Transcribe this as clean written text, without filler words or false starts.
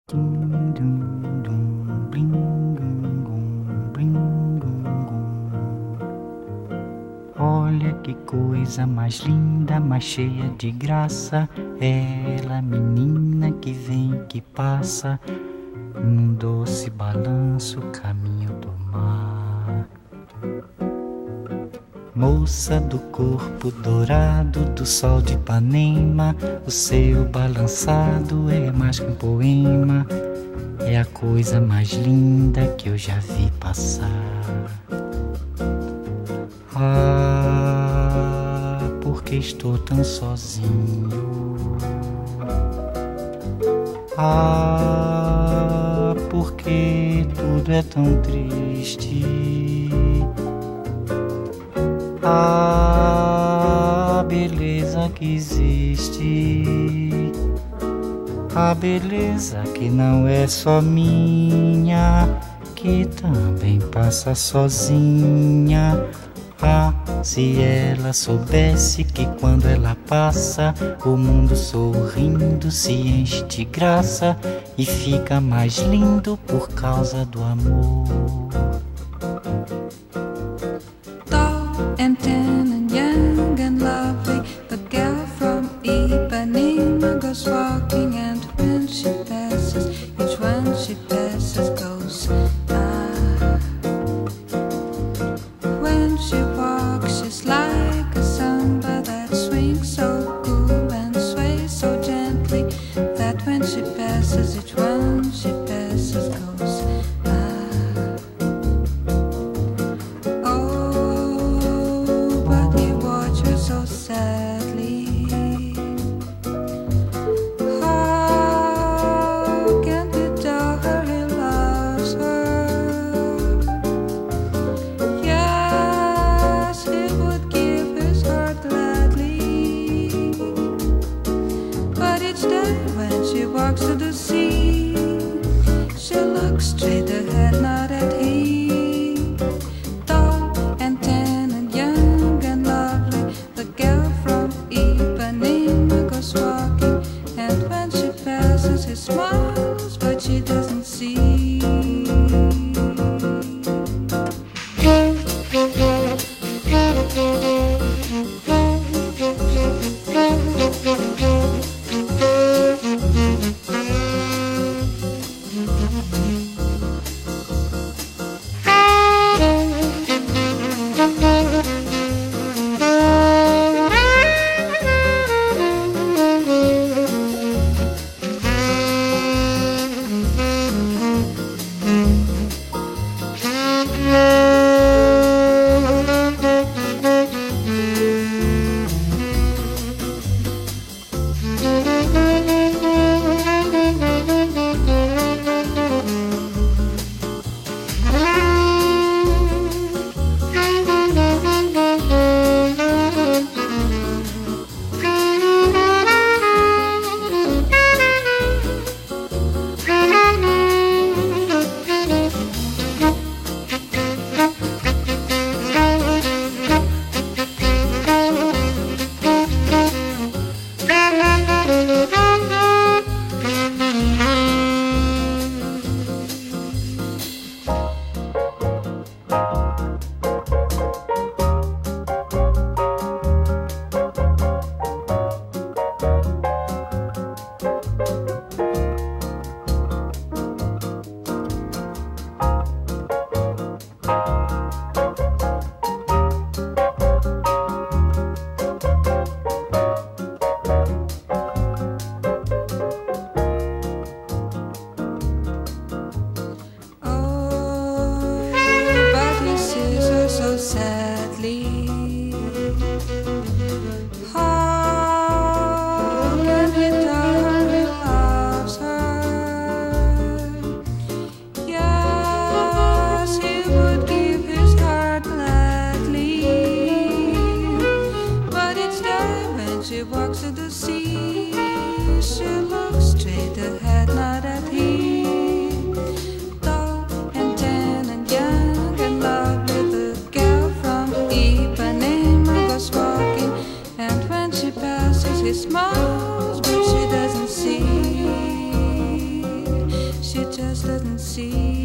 Dum, dum, dum, bling, gum, gum, bling, gum, gum. Olha que coisa mais linda, mais cheia de graça. Ela, menina que vem, que passa, num doce balanço, caminho do mar. Moça do corpo dourado do sol de Ipanema, o seu balançado é mais que um poema. É a coisa mais linda que eu já vi passar. Ah, porque estou tão sozinho. Ah, porque tudo é tão triste. A beleza que existe, a beleza que não é só minha, que também passa sozinha. Ah, se ela soubesse que quando ela passa, o mundo sorrindo se enche de graça e fica mais lindo por causa do amor. And tan and young and lovely, the girl from Ipanema goes walking, and when she passes, each one she passes goes ah. When she walks, she's like a samba that swings so cool and sways so gently, that when she passes, each one she passes goes so sadly. How can you tell her he loves her? Yes, he would give his heart gladly. But each day when she walks to the sea, she looks straight ahead, not at him. Tall and tan and young and lovely, the girl from Ipanema goes walking, and when she passes, he smiles, but she doesn't see. just doesn't see.